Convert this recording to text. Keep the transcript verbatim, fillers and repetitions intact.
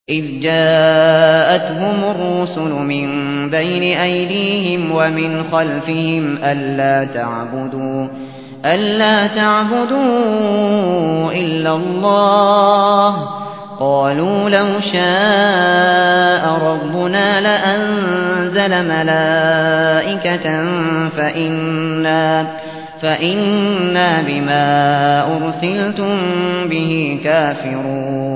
إِذْ جَاءَتْهُمُ الرُّسُلُ مِن بَيْنِ أَيْدِيهِمْ وَمِنْ خَلْفِهِمْ أَلَّا تَعْبُدُوا أَلَّا تعبدوا إِلَّا اللَّهَ قَالُوا لَوْ شَاءَ رَبُّنَا لَأَنزَلَ مَلَائِكَةً فَإِنَّا فَإِنَّا بِمَا أُرْسِلْتُم بِهِ كَافِرُونَ